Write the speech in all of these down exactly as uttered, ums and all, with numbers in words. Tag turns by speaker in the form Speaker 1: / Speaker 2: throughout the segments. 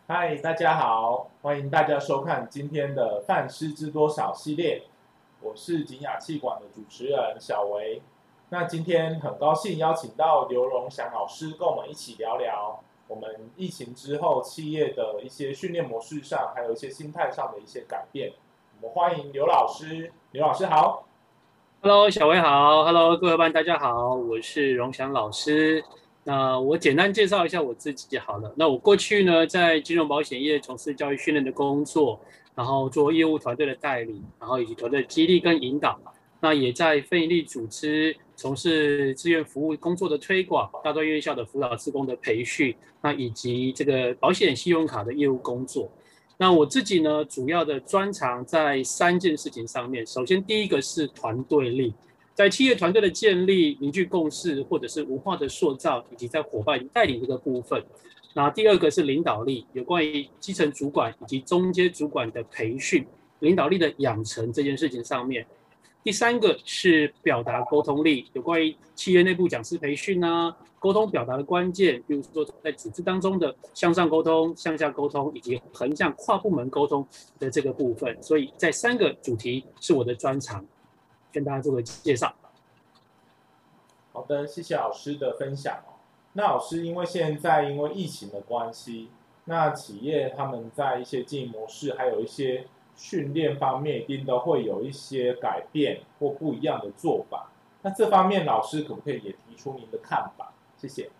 Speaker 1: 嗨，大家好，欢迎大家收看今天的“饭师知多少”系列。我是景雅气管的主持人小维。那今天很高兴邀请到刘荣祥老师跟我们一起聊聊我们疫情之后企业的一些训练模式上，还有一些心态上的一些改变。我们欢迎刘老师，刘老师好。
Speaker 2: Hello，小薇好，Hello，各位班大家好，我是荣祥老师。那我简单介绍一下我自己好了。那我过去呢，在金融保险业从事教育训练的工作，然后做业务团队的带领，然后以及团队激励跟引导。那也在非营利组织从事志愿服务工作的推广，大专院校的辅导志工的培训，那以及这个保险信用卡的业务工作。那我自己呢，主要的专长在三件事情上面。首先，第一个是团队力，在企业团队的建立、凝聚共识，或者是文化的塑造，以及在伙伴带领这个部分。那第二个是领导力，有关于基层主管以及中阶主管的培训、领导力的养成这件事情上面。第三个是表达沟通力，有关于企业内部讲师培训啊，沟通表达的关键，比如说在组织当中的向上沟通、向下沟通以及横向跨部门沟通的这个部分。所以在三个主题是我的专长，跟大家做个介绍。
Speaker 1: 好的，谢谢老师的分享哦。那老师，因为现在因为疫情的关系，那企业他们在一些经营模式，还有一些训练方面，一定都会有一些改变或不一样的做法。那这方面，老师可不可以也提出您的看法？谢谢。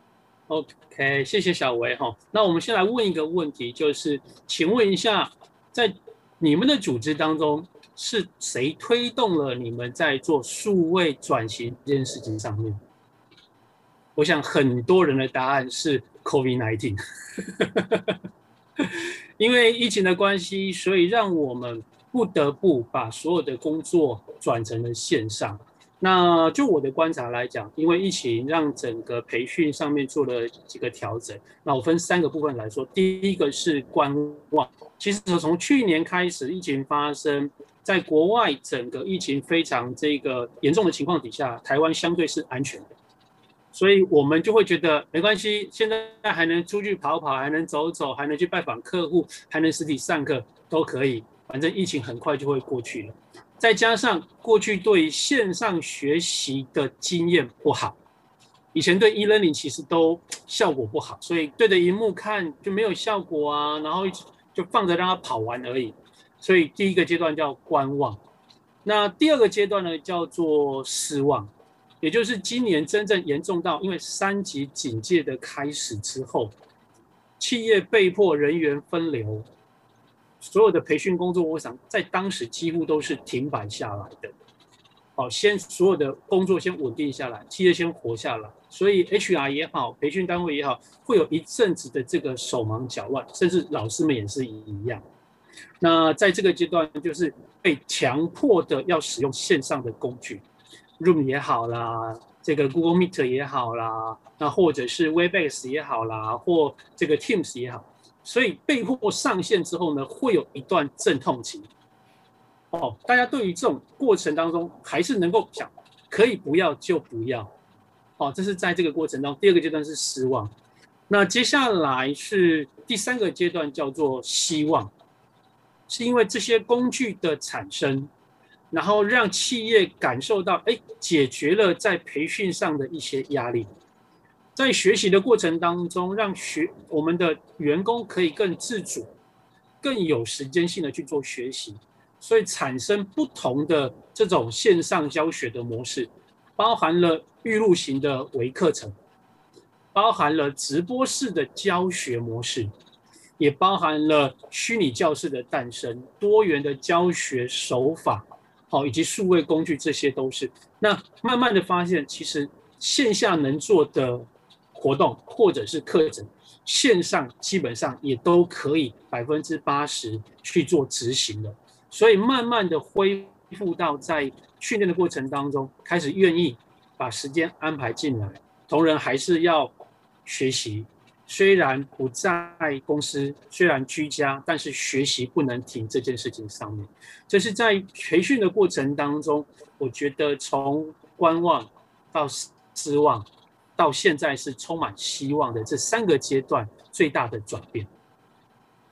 Speaker 2: OK，谢谢小维哈。那我们先来问一个问题，就是请问一下，在你们的组织当中，是谁推动了你们在做数位转型这件事情上面？我想很多人的答案是 COVID 十九，因为疫情的关系，所以让我们不得不把所有的工作转成了线上。那就我的观察来讲，因为疫情让整个培训上面做了几个调整。那我分三个部分来说，第一个是观望。其实从去年开始，疫情发生，在国外整个疫情非常这个严重的情况底下，台湾相对是安全的。所以我们就会觉得没关系，现在还能出去跑跑，还能走走，还能去拜访客户，还能实体上课，都可以。反正疫情很快就会过去了。再加上过去对线上学习的经验不好，以前对 e-learning 其实都效果不好，所以对着荧幕看就没有效果啊，然后就放着让它跑完而已。所以第一个阶段叫观望，那第二个阶段呢叫做失望。也就是今年真正严重到，因为三级警戒的开始之后，企业被迫人员分流，所有的培训工作，我想在当时几乎都是停摆下来的。好，先所有的工作先稳定下来，企业先活下来，所以 H R 也好，培训单位也好，会有一阵子的这个手忙脚乱，甚至老师们也是一样。那在这个阶段，就是被强迫的要使用线上的工具。Room 也好啦，这个 Google Meet 也好啦，那或者是 Webex 也好啦，或这个 Teams 也好，所以被迫上线之后呢，会有一段阵痛期。哦，大家对于这种过程当中，还是能够想，可以不要就不要。哦，这是在这个过程当中，第二个阶段是失望。那接下来是第三个阶段，叫做希望，是因为这些工具的产生。然后让企业感受到，哎，解决了在培训上的一些压力，在学习的过程当中，让学我们的员工可以更自主、更有时间性的去做学习，所以产生不同的这种线上教学的模式，包含了预录型的微课程，包含了直播式的教学模式，也包含了虚拟教室的诞生、多元的教学手法。好，以及数位工具，这些都是。那慢慢的发现，其实线下能做的活动或者是课程，线上基本上也都可以百分之八十去做执行了。所以慢慢的恢复到在训练的过程当中，开始愿意把时间安排进来，同仁还是要学习。虽然不在公司，虽然居家，但是学习不能停这件事情上面，这是在培训的过程当中，我觉得从观望到失望，到现在是充满希望的这三个阶段最大的转变。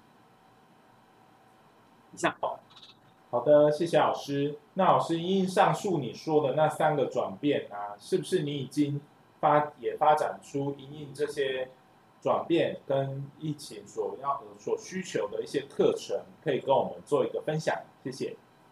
Speaker 2: 上。
Speaker 1: 好的，谢谢老师。那老师，因应上述你说的那三个转变啊，是不是你已经发也发展出因应这些转变跟疫情所要所需求的一些课程，可以跟我们做一个分享？谢谢。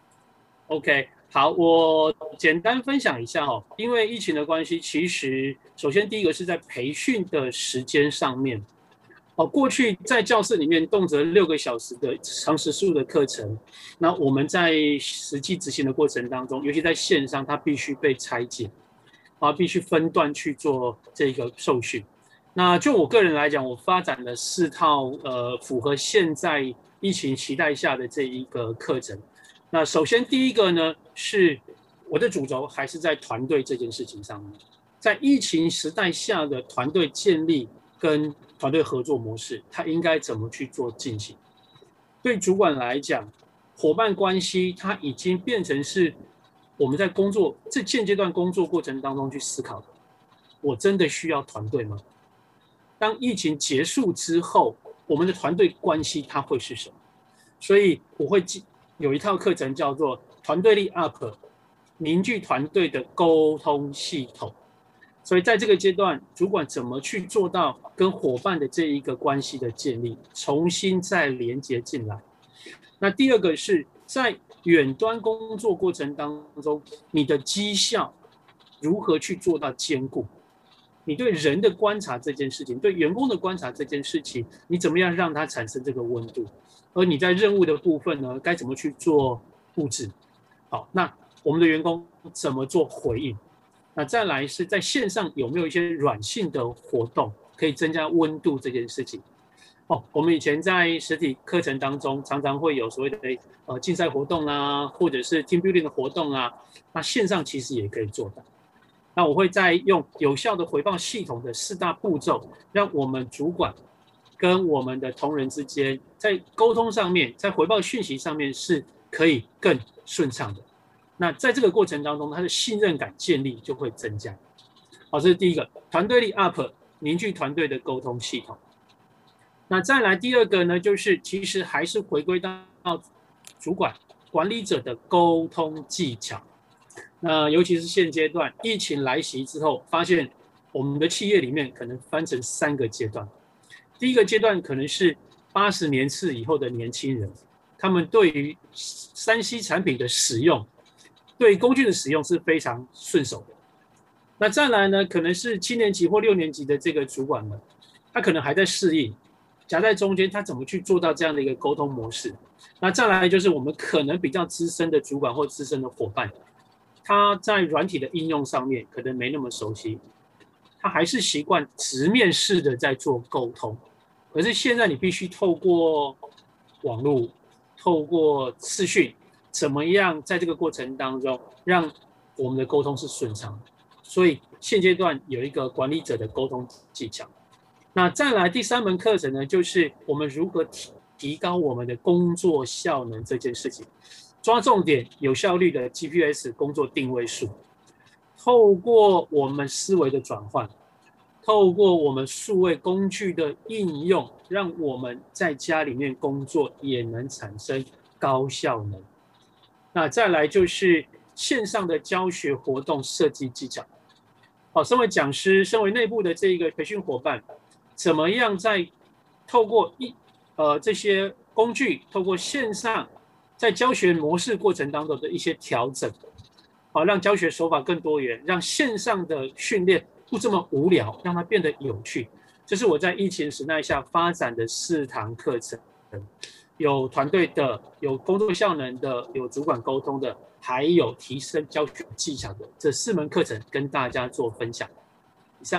Speaker 2: OK， 好，我简单分享一下哦。因为疫情的关系，其实首先第一个是在培训的时间上面。哦，过去在教室里面动辄六个小时的长时数的课程，那我们在实际执行的过程当中，尤其在线上，它必须被拆解，啊，必须分段去做这个受训。那就我个人来讲，我发展了四套呃符合现在疫情期待下的这一个课程。那首先第一个呢，是我的主轴还是在团队这件事情上面，在疫情时代下的团队建立跟团队合作模式，它应该怎么去做进行？对主管来讲，伙伴关系它已经变成是我们在工作这现阶段工作过程当中去思考的。我真的需要团队吗？当疫情结束之后，我们的团队关系它会是什么？所以我会有一套课程叫做团队力 up， 凝聚团队的沟通系统。所以在这个阶段，主管怎么去做到跟伙伴的这一个关系的建立，重新再连接进来。那第二个是在远端工作过程当中，你的绩效如何去做到兼顾？你对人的观察这件事情，对员工的观察这件事情，你怎么样让它产生这个温度？而你在任务的部分呢，该怎么去做布置？好，那我们的员工怎么做回应？那再来是在线上有没有一些软性的活动可以增加温度这件事情？哦，我们以前在实体课程当中常常会有所谓的呃竞赛活动啊，或者是 team building 的活动啊，那线上其实也可以做到。那我会再用有效的回报系统的四大步骤，让我们主管跟我们的同仁之间在沟通上面，在回报讯息上面是可以更顺畅的。那在这个过程当中，他的信任感建立就会增加。好，这是第一个，团队力 up， 凝聚团队的沟通系统。那再来第二个呢，就是其实还是回归到主管管理者的沟通技巧。那尤其是现阶段疫情来袭之后，发现我们的企业里面可能分成三个阶段。第一个阶段可能是八十年次以后的年轻人，他们对于三 C 产品的使用，对工具的使用是非常顺手的。那再来呢，可能是七年级或六年级的这个主管们，他可能还在适应，夹在中间，他怎么去做到这样的一个沟通模式？那再来就是我们可能比较资深的主管或资深的伙伴，他在软体的应用上面可能没那么熟悉，他还是习惯直面式的在做沟通，可是现在你必须透过网络，透过视讯，怎么样在这个过程当中让我们的沟通是顺畅的？所以现阶段有一个管理者的沟通技巧。那再来第三门课程呢，就是我们如何提提高我们的工作效能这件事情，抓重点、有效率的 G P S 工作定位术，透过我们思维的转换，透过我们数位工具的应用，让我们在家里面工作也能产生高效能。那再来就是线上的教学活动设计技巧。好，身为讲师，身为内部的这个培训伙伴，怎么样在透过一呃这些工具，透过线上在教学模式过程当中的一些调整，好，让教学手法更多元，让线上的训练不这么无聊，让它变得有趣。这是我在疫情时代下发展的四堂课程，有团队的，有工作效能的，有主管沟通的，还有提升教学技巧的，这四门课程跟大家做分享。以上。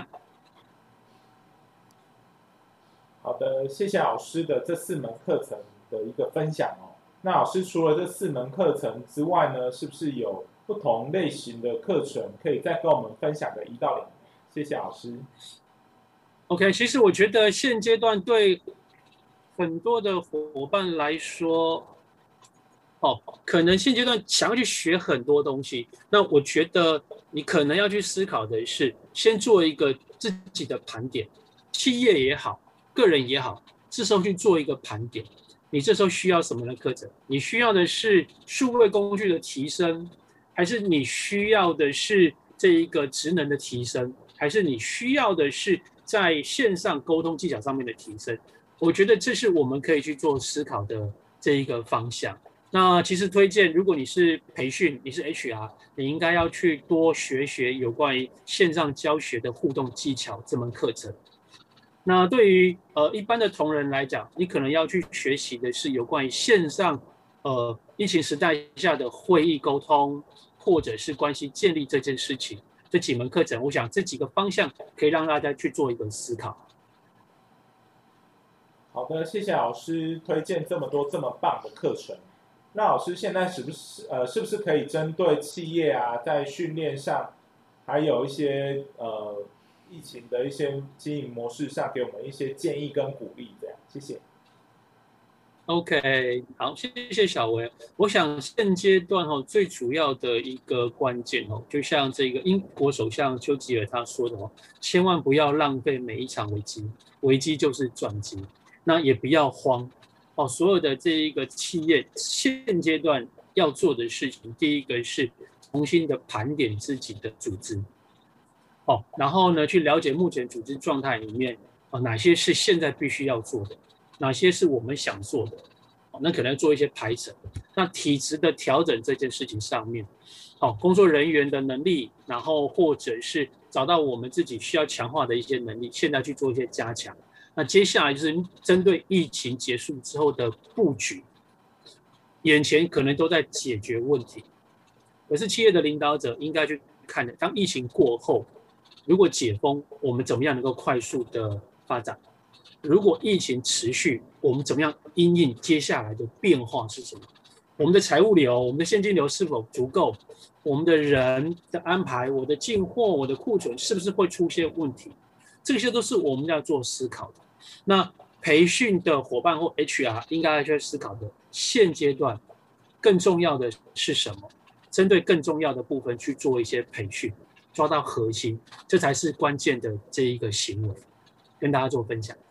Speaker 1: 好的，谢谢老师的这四门课程的一个分享哦。那老师除了这四门课程之外呢，是不是有不同类型的课程可以再跟我们分享个一到两？谢谢老师。
Speaker 2: OK， 其实我觉得现阶段对很多的伙伴来说，哦，可能现阶段想要去学很多东西，那我觉得你可能要去思考的是，先做一个自己的盘点，企业也好，个人也好，至少去做一个盘点。 你这时候需要什么的课程？你需要的是数位工具的提升，还是你需要的是这一个职能的提升，还是你需要的是在线上沟通技巧上面的提升？我觉得这是我们可以去做思考的这一个方向。那其实推荐，如果你是培训，你是 H R，你应该要去多学学有关于线上教学的互动技巧这门课程。那对于呃一般的同仁来讲，你可能要去学习的是有关于线上呃疫情时代下的会议沟通，或者是关系建立这件事情。这几门课程，我想这几个方向可以让大家去做一个思考。
Speaker 1: 好的，谢谢老师推荐这么多这么棒的课程。那老师现在是不是呃是不是可以针对企业啊，在训练上，还有一些呃疫情的一些经营模式上，给我们一些建议跟鼓励？这样，谢谢。
Speaker 2: OK，好，谢谢小维。我想现阶段哈，最主要的一个关键哦，就像这个英国首相丘吉尔他说的哦，千万不要浪费每一场危机，危机就是转机。那也不要慌哦，所有的这一个企业现阶段要做的事情，第一个是重新的盘点自己的组织哦，然后呢，去了解目前组织状态里面啊，哪些是现在必须要做的。哪些是我们想做的，那可能要做一些排程。那体质的调整这件事情上面，好，工作人员的能力，然后或者是找到我们自己需要强化的一些能力，现在去做一些加强。那接下来就是针对疫情结束之后的布局，眼前可能都在解决问题，可是企业的领导者应该去看的，当疫情过后，如果解封，我们怎么样能够快速的发展？如果疫情持续，我们怎么样因应接下来的变化是什么？我们的财务流、我们的现金流是否足够？我们的人的安排、我的进货、我的库存是不是会出现问题？这些都是我们要做思考的。那培训的伙伴或 H R 应该要去思考的，现阶段更重要的是什么？针对更重要的部分去做一些培训，抓到核心，这才是关键的这一个行为。跟大家做分享。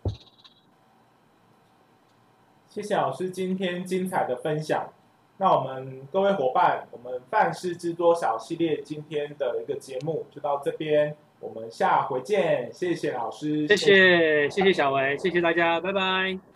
Speaker 1: 谢谢老师今天精彩的分享。那我们各位伙伴，我们范式知多少系列今天的一个节目就到这边，我们下回见。谢谢老师，
Speaker 2: 谢谢谢谢小维，谢谢大家，拜拜。